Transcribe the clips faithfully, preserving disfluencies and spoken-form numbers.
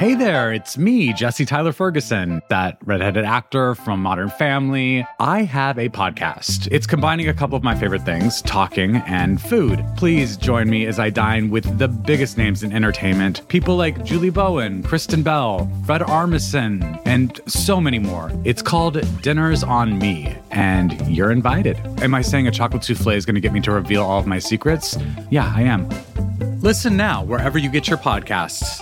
Hey there, it's me, Jesse Tyler Ferguson, that redheaded actor from Modern Family. I have a podcast. It's combining a couple of my favorite things, talking and food. Please join me as I dine with the biggest names in entertainment. People like Julie Bowen, Kristen Bell, Fred Armisen, and so many more. It's called Dinners on Me, and you're invited. Am I saying a chocolate souffle is going to get me to reveal all of my secrets? Yeah, I am. Listen now, wherever you get your podcasts.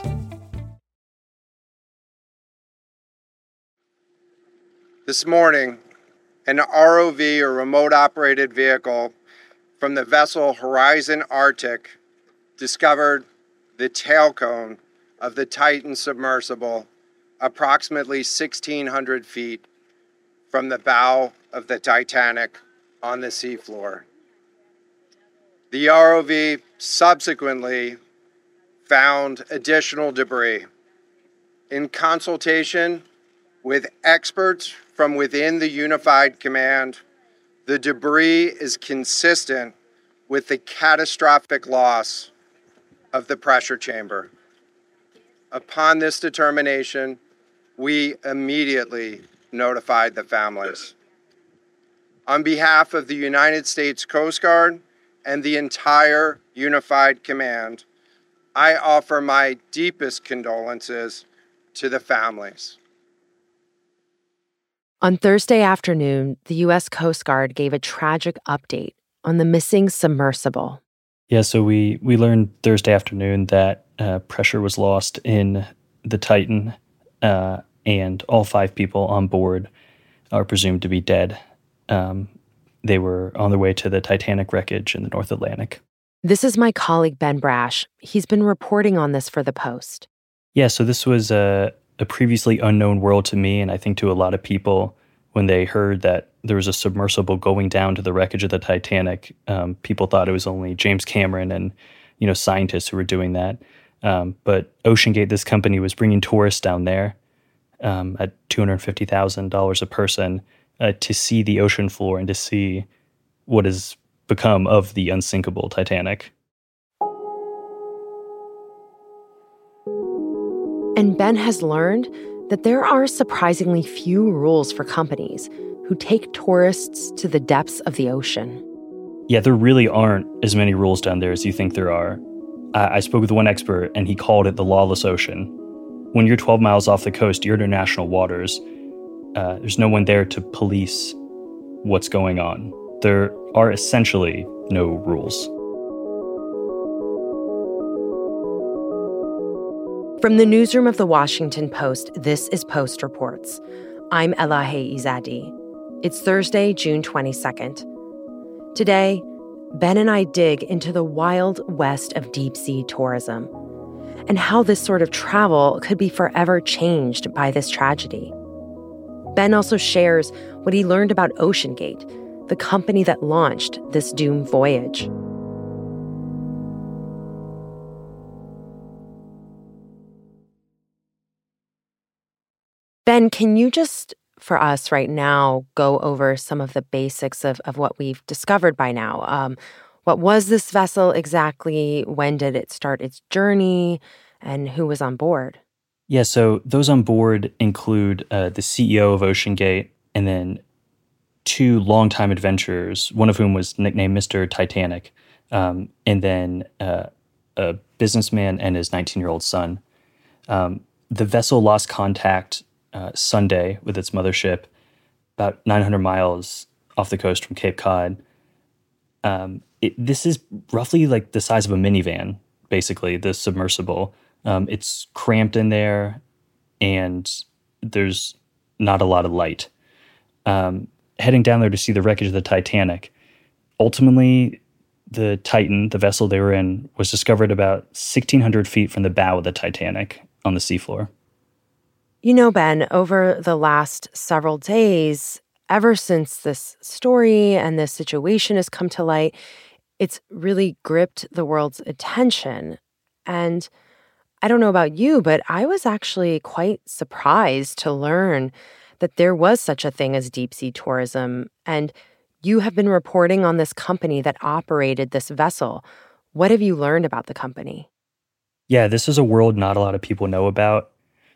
This morning, an R O V, or remote-operated vehicle, from the vessel Horizon Arctic discovered the tail cone of the Titan submersible approximately sixteen hundred feet from the bow of the Titanic on the seafloor. The R O V subsequently found additional debris. In consultation with experts from within the Unified Command, the debris is consistent with the catastrophic loss of the pressure chamber. Upon this determination, we immediately notified the families. On behalf of the United States Coast Guard and the entire Unified Command, I offer my deepest condolences to the families. On Thursday afternoon, the U S Coast Guard gave a tragic update on the missing submersible. Yeah, so we, we learned Thursday afternoon that uh, pressure was lost in the Titan, uh, and all five people on board are presumed to be dead. Um, they were on their way to the Titanic wreckage in the North Atlantic. This is my colleague, Ben Brash. He's been reporting on this for The Post. Yeah, so this was a, a previously unknown world to me, and I think to a lot of people when they heard that there was a submersible going down to the wreckage of the Titanic. Um, people thought it was only James Cameron and, you know, scientists who were doing that. Um, but OceanGate, this company, was bringing tourists down there um, at two hundred fifty thousand dollars a person uh, to see the ocean floor and to see what has become of the unsinkable Titanic. And Ben has learned that there are surprisingly few rules for companies who take tourists to the depths of the ocean. Yeah, there really aren't as many rules down there as you think there are. I, I spoke with one expert, and he called it the lawless ocean. When you're twelve miles off the coast, you're in international waters. Uh, there's no one there to police what's going on. There are essentially no rules. From the newsroom of The Washington Post, this is Post Reports. I'm Elahe Izadi. It's Thursday, June twenty-second. Today, Ben and I dig into the wild west of deep-sea tourism and how this sort of travel could be forever changed by this tragedy. Ben also shares what he learned about OceanGate, the company that launched this doomed voyage. Ben, can you just, for us right now, go over some of the basics of, of what we've discovered by now? Um, what was this vessel exactly? When did it start its journey? And who was on board? Yeah, so those on board include uh, the C E O of OceanGate and then two longtime adventurers, one of whom was nicknamed Mister Titanic, um, and then uh, a businessman and his nineteen-year-old son. Um, the vessel lost contact Uh, Sunday with its mothership, about nine hundred miles off the coast from Cape Cod. Um, it, this is roughly like the size of a minivan, basically, the submersible. Um, it's cramped in there, and there's not a lot of light. Um, heading down there to see the wreckage of the Titanic. Ultimately, the Titan, the vessel they were in, was discovered about sixteen hundred feet from the bow of the Titanic on the seafloor. You know, Ben, over the last several days, ever since this story and this situation has come to light, it's really gripped the world's attention. And I don't know about you, but I was actually quite surprised to learn that there was such a thing as deep-sea tourism. And you have been reporting on this company that operated this vessel. What have you learned about the company? Yeah, this is a world not a lot of people know about.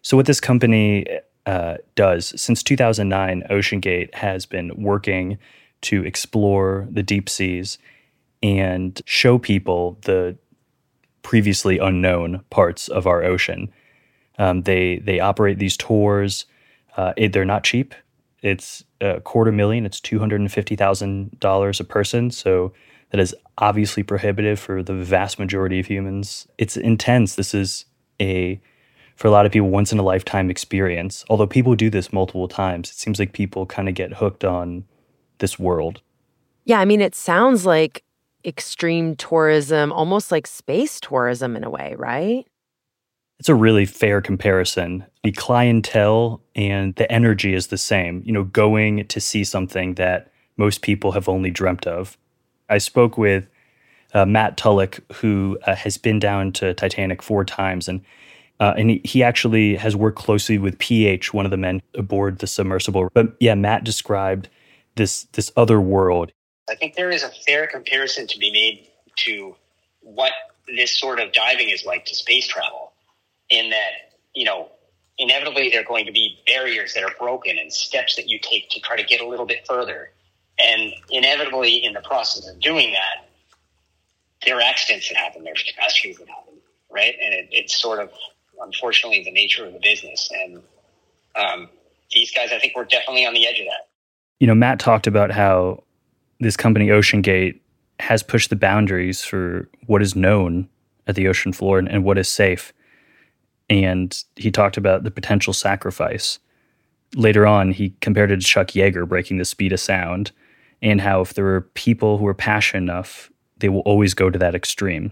So what this company uh, does, since two thousand nine, OceanGate has been working to explore the deep seas and show people the previously unknown parts of our ocean. Um, they they operate these tours. Uh, it, they're not cheap. It's a quarter million. It's two hundred fifty thousand dollars a person. So that is obviously prohibitive for the vast majority of humans. It's intense. This is a, for a lot of people, once in a lifetime experience. Although people do this multiple times, it seems like people kind of get hooked on this world. Yeah, I mean, it sounds like extreme tourism, almost like space tourism in a way, right? It's a really fair comparison. The clientele and the energy is the same, you know, going to see something that most people have only dreamt of. I spoke with uh, Matt Tulloch, who uh, has been down to Titanic four times, and uh, and he, he actually has worked closely with P H, one of the men aboard the submersible. But yeah, Matt described this this other world. I think there is a fair comparison to be made to what this sort of diving is like to space travel, in that, you know, inevitably there are going to be barriers that are broken and steps that you take to try to get a little bit further. And inevitably, in the process of doing that, there are accidents that happen, there's catastrophes that happen, right? And it, it's sort of, unfortunately, the nature of the business. And um, these guys, I think, were definitely on the edge of that. You know, Matt talked about how this company, OceanGate, has pushed the boundaries for what is known at the ocean floor and, and what is safe. And he talked about the potential sacrifice. Later on, he compared it to Chuck Yeager breaking the speed of sound, and how if there are people who are passionate enough, they will always go to that extreme.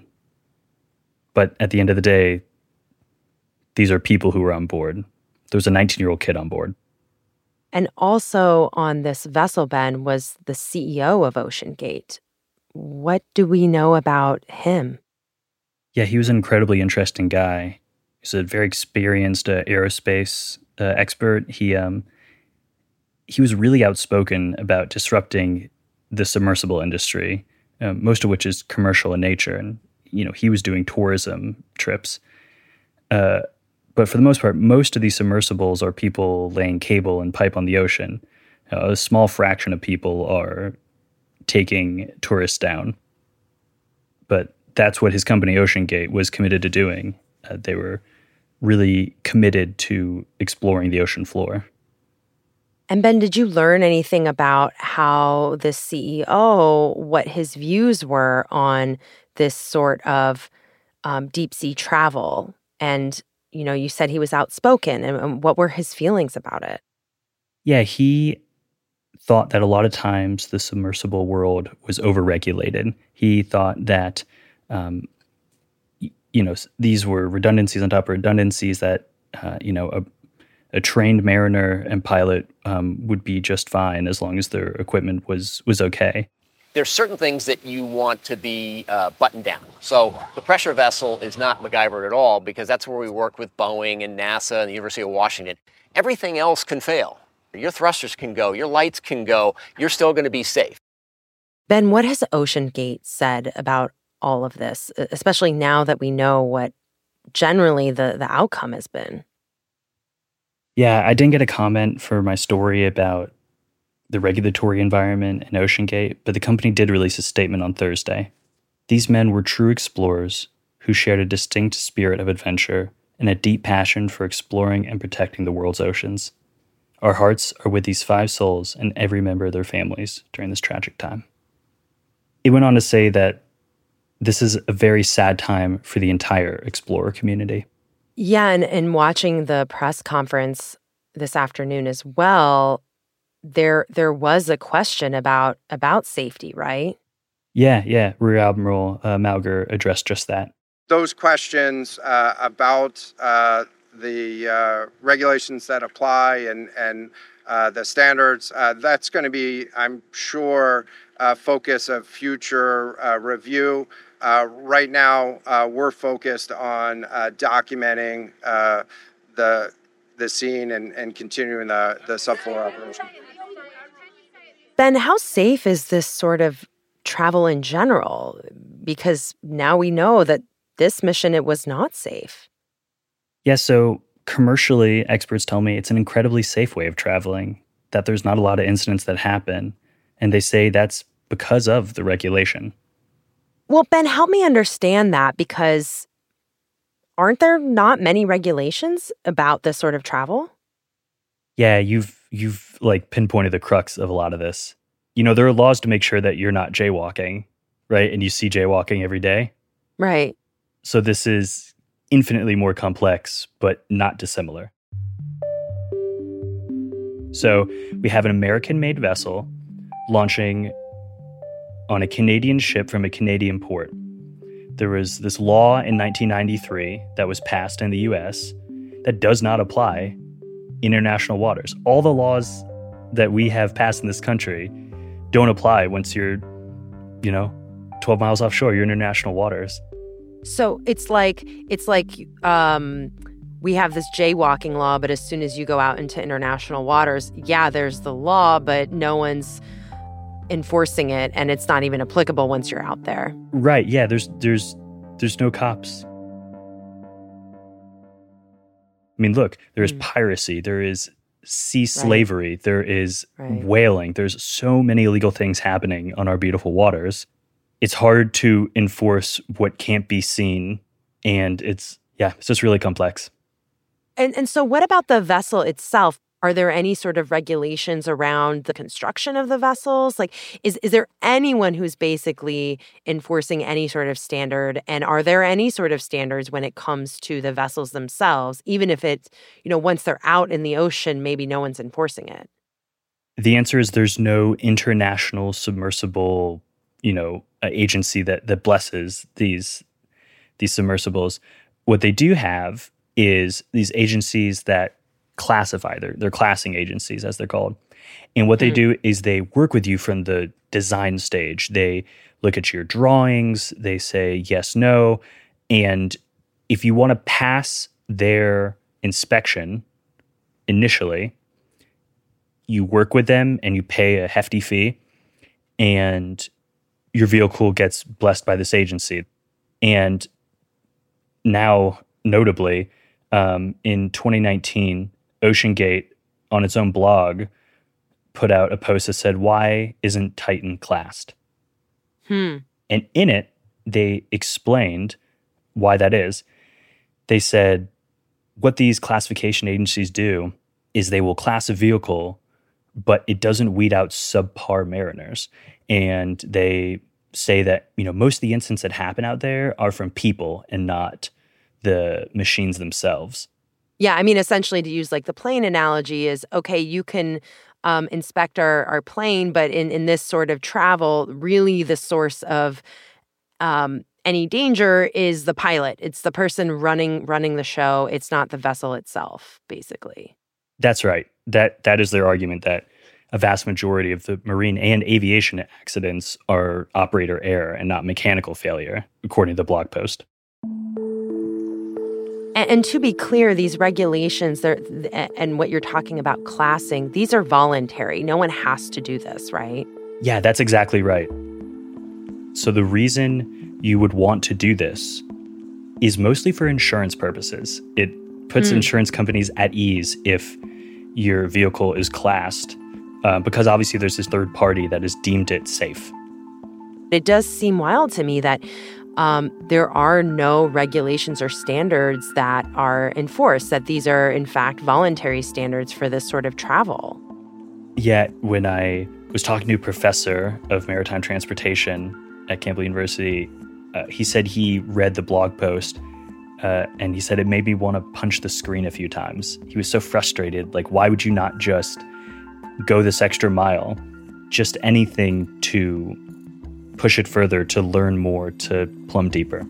But at the end of the day, these are people who are on board. There was a nineteen-year-old kid on board. And also on this vessel, Ben, was the C E O of OceanGate. What do we know about him? Yeah, he was an incredibly interesting guy. He's a very experienced uh, aerospace uh, expert. He um, he was really outspoken about disrupting the submersible industry, uh, most of which is commercial in nature. And you know, he was doing tourism trips. Uh, but for the most part, most of these submersibles are people laying cable and pipe on the ocean. Uh, a small fraction of people are taking tourists down. But that's what his company, OceanGate, was committed to doing. Uh, they were really committed to exploring the ocean floor. And Ben, did you learn anything about how the C E O, what his views were on this sort of um, deep sea travel? And, you know, you said he was outspoken. And, and what were his feelings about it? Yeah, he thought that a lot of times the submersible world was overregulated. He thought that, um, y- you know, these were redundancies on top of redundancies that, uh, you know, a A trained mariner and pilot um, would be just fine as long as their equipment was was okay. There's certain things that you want to be uh, buttoned down. So the pressure vessel is not MacGyver at all, because that's where we work with Boeing and NASA and the University of Washington. Everything else can fail. Your thrusters can go, your lights can go, you're still going to be safe. Ben, what has OceanGate said about all of this, especially now that we know what generally the, the outcome has been? Yeah, I didn't get a comment for my story about the regulatory environment in OceanGate, but the company did release a statement on Thursday. These men were true explorers who shared a distinct spirit of adventure and a deep passion for exploring and protecting the world's oceans. Our hearts are with these five souls and every member of their families during this tragic time. It went on to say that this is a very sad time for the entire explorer community. Yeah, and, and watching the press conference this afternoon as well, there there was a question about about safety, right? Yeah, yeah. Rear Admiral uh, Mauger addressed just that. Those questions uh, about uh, the uh, regulations that apply and, and uh, the standards, uh, that's going to be, I'm sure, a focus of future uh, review. Uh, right now, uh, we're focused on uh, documenting uh, the the scene and, and continuing the, the subfloor operation. Ben, how safe is this sort of travel in general? Because now we know that this mission, it was not safe. Yeah, so commercially, experts tell me it's an incredibly safe way of traveling, that there's not a lot of incidents that happen. And they say that's because of the regulation. Well, Ben, help me understand that, because aren't there not many regulations about this sort of travel? Yeah, you've you've like pinpointed the crux of a lot of this. You know, there are laws to make sure that you're not jaywalking, right? And you see jaywalking every day. Right. So this is infinitely more complex, but not dissimilar. So we have an American-made vessel launching on a Canadian ship from a Canadian port. There was this law in nineteen ninety-three that was passed in the U S that does not apply in international waters. All the laws that we have passed in this country don't apply once you're, you know, twelve miles offshore, you're in international waters. So it's like it's like um, we have this jaywalking law, but as soon as you go out into international waters, yeah, there's the law, but no one's enforcing it, and it's not even applicable once you're out there. Right. Yeah. There's there's there's no cops. I mean, look, there is mm. piracy, there is sea slavery, right. there is right. whaling. There's so many illegal things happening on our beautiful waters. It's hard to enforce what can't be seen, and it's yeah, it's just really complex. And and so, what about the vessel itself? Are there any sort of regulations around the construction of the vessels? Like, is, is there anyone who's basically enforcing any sort of standard? And are there any sort of standards when it comes to the vessels themselves, even if it's, you know, once they're out in the ocean, maybe no one's enforcing it? The answer is there's no international submersible, you know, uh, agency that that blesses these these submersibles. What they do have is these agencies that classify. They're, they're classing agencies, as they're called. And what mm. they do is they work with you from the design stage. They look at your drawings. They say yes, no. And if you want to pass their inspection initially, you work with them and you pay a hefty fee, and your vehicle gets blessed by this agency. And now, notably, um, in twenty nineteen, OceanGate, on its own blog, put out a post that said, "Why isn't Titan classed?" Hmm. And in it, they explained why that is. They said, what these classification agencies do is they will class a vehicle, but it doesn't weed out subpar mariners. And they say that, you know, most of the incidents that happen out there are from people and not the machines themselves. Yeah, I mean, essentially, to use like the plane analogy is, okay, you can um, inspect our, our plane, but in, in this sort of travel, really the source of um, any danger is the pilot. It's the person running running the show. It's not the vessel itself, basically. That's right. That that is their argument, that a vast majority of the marine and aviation accidents are operator error and not mechanical failure, according to the blog post. And, and to be clear, these regulations they're, and what you're talking about classing, these are voluntary. No one has to do this, right? Yeah, that's exactly right. So the reason you would want to do this is mostly for insurance purposes. It puts mm. insurance companies at ease if your vehicle is classed, uh, because obviously there's this third party that has deemed it safe. It does seem wild to me that Um, there are no regulations or standards that are enforced, that these are, in fact, voluntary standards for this sort of travel. Yet, when I was talking to a professor of maritime transportation at Campbell University, uh, he said he read the blog post, uh, and he said it made me want to punch the screen a few times. He was so frustrated. Like, why would you not just go this extra mile? Just anything to push it further, to learn more, to plumb deeper.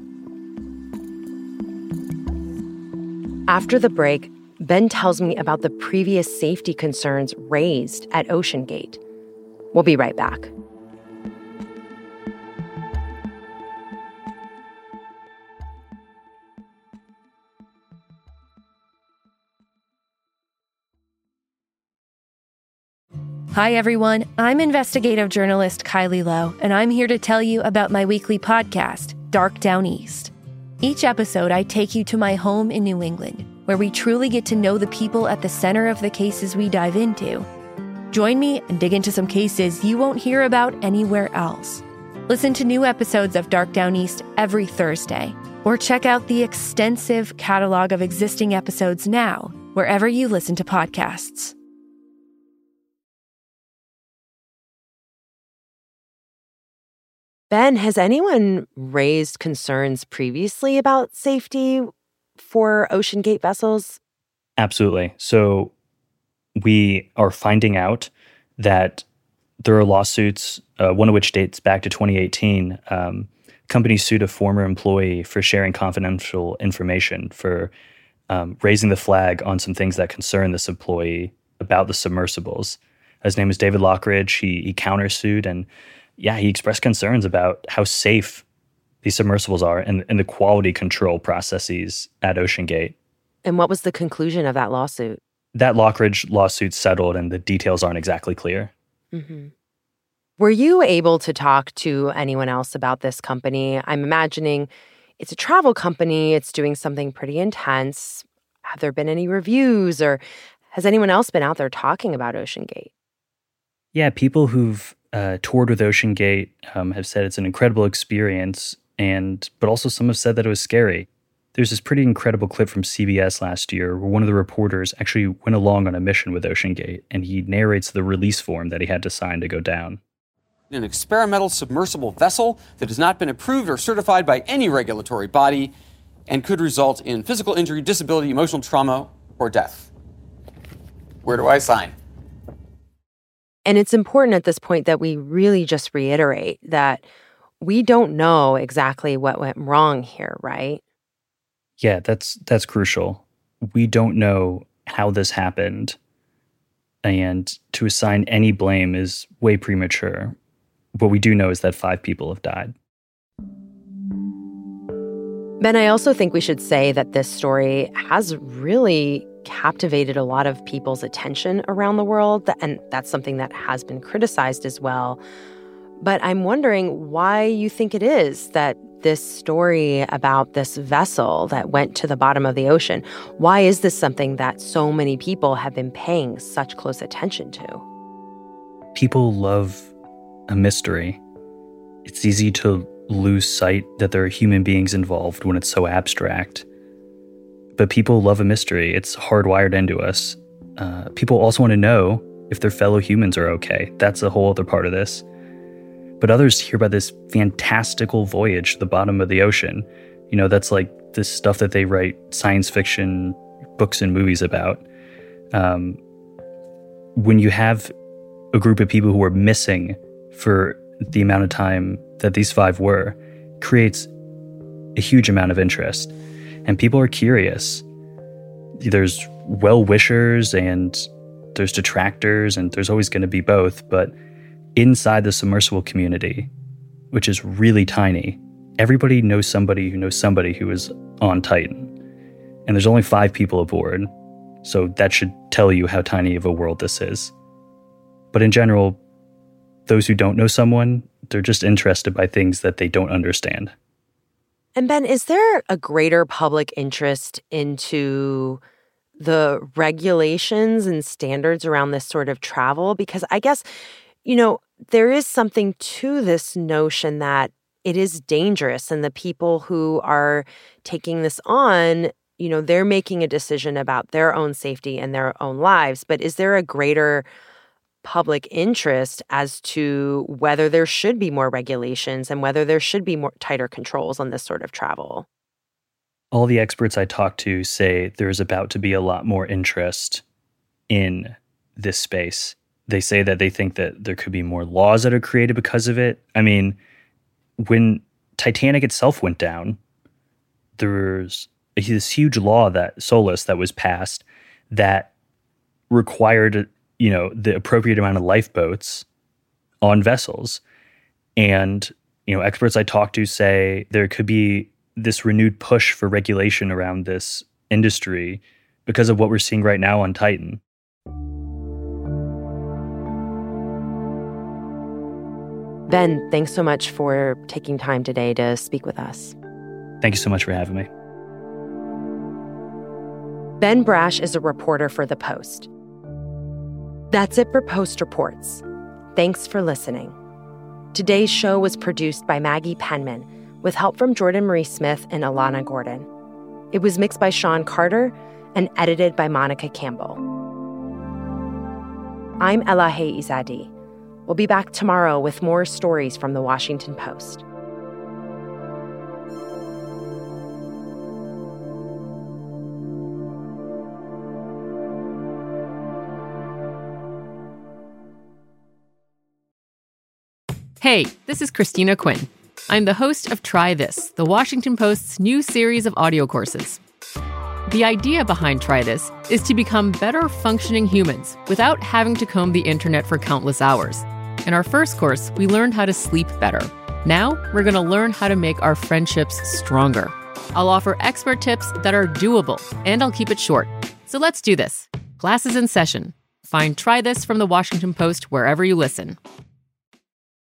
After the break, Ben tells me about the previous safety concerns raised at OceanGate. We'll be right back. Hi, everyone. I'm investigative journalist Kylie Lowe, and I'm here to tell you about my weekly podcast, Dark Down East. Each episode, I take you to my home in New England, where we truly get to know the people at the center of the cases we dive into. Join me and dig into some cases you won't hear about anywhere else. Listen to new episodes of Dark Down East every Thursday, or check out the extensive catalog of existing episodes now, wherever you listen to podcasts. Ben, has anyone raised concerns previously about safety for OceanGate vessels? Absolutely. So we are finding out that there are lawsuits, uh, one of which dates back to twenty eighteen. Um, companies sued a former employee for sharing confidential information, for um, raising the flag on some things that concern this employee about the submersibles. His name is David Lockridge. He, he countersued, and yeah, he expressed concerns about how safe these submersibles are and, and the quality control processes at OceanGate. And what was the conclusion of that lawsuit? That Lockridge lawsuit settled, and the details aren't exactly clear. Mm-hmm. Were you able to talk to anyone else about this company? I'm imagining it's a travel company. It's doing something pretty intense. Have there been any reviews, or has anyone else been out there talking about OceanGate? Yeah, people who've uh, toured with OceanGate um, have said it's an incredible experience, and but also some have said that it was scary. There's this pretty incredible clip from C B S last year where one of the reporters actually went along on a mission with OceanGate, and he narrates the release form that he had to sign to go down. An experimental submersible vessel that has not been approved or certified by any regulatory body and could result in physical injury, disability, emotional trauma, or death. Where do I sign? And it's important at this point that we really just reiterate that we don't know exactly what went wrong here, right? Yeah, that's that's crucial. We don't know how this happened, and to assign any blame is way premature. What we do know is that five people have died. Ben, I also think we should say that this story has really captivated a lot of people's attention around the world, and that's something that has been criticized as well. But I'm wondering why you think it is that this story about this vessel that went to the bottom of the ocean, why is this something that so many people have been paying such close attention to? People love a mystery. It's easy to lose sight that there are human beings involved when it's so abstract. But people love a mystery. It's hardwired into us. Uh, people also want to know if their fellow humans are okay. That's a whole other part of this. But others hear about this fantastical voyage to the bottom of the ocean. You know, that's like this stuff that they write science fiction books and movies about. Um, when you have a group of people who are missing for the amount of time that these five were, creates a huge amount of interest. And people are curious. There's well-wishers and there's detractors, and there's always going to be both. But inside the submersible community, which is really tiny, everybody knows somebody who knows somebody who was on Titan. And there's only five people aboard. So that should tell you how tiny of a world this is. But in general, those who don't know someone, they're just interested by things that they don't understand. And Ben, is there a greater public interest into the regulations and standards around this sort of travel? Because I guess, you know, there is something to this notion that it is dangerous, and the people who are taking this on, you know, they're making a decision about their own safety and their own lives. But is there a greater public interest as to whether there should be more regulations and whether there should be more tighter controls on this sort of travel? All the experts I talk to say there's about to be a lot more interest in this space. They say that they think that there could be more laws that are created because of it. I mean, when Titanic itself went down, there was this huge law, that SOLAS, that was passed that required, you know, the appropriate amount of lifeboats on vessels. And, you know, experts I talk to say there could be this renewed push for regulation around this industry because of what we're seeing right now on Titan. Ben, thanks so much for taking time today to speak with us. Thank you so much for having me. Ben Brash is a reporter for The Post. That's it for Post Reports. Thanks for listening. Today's show was produced by Maggie Penman, with help from Jordan Marie Smith and Alana Gordon. It was mixed by Sean Carter and edited by Monica Campbell. I'm Elahe Izadi. We'll be back tomorrow with more stories from The Washington Post. Hey, this is Christina Quinn. I'm the host of Try This, The Washington Post's new series of audio courses. The idea behind Try This is to become better functioning humans without having to comb the internet for countless hours. In our first course, we learned how to sleep better. Now, we're going to learn how to make our friendships stronger. I'll offer expert tips that are doable, and I'll keep it short. So let's do this. Class is in session. Find Try This from The Washington Post wherever you listen.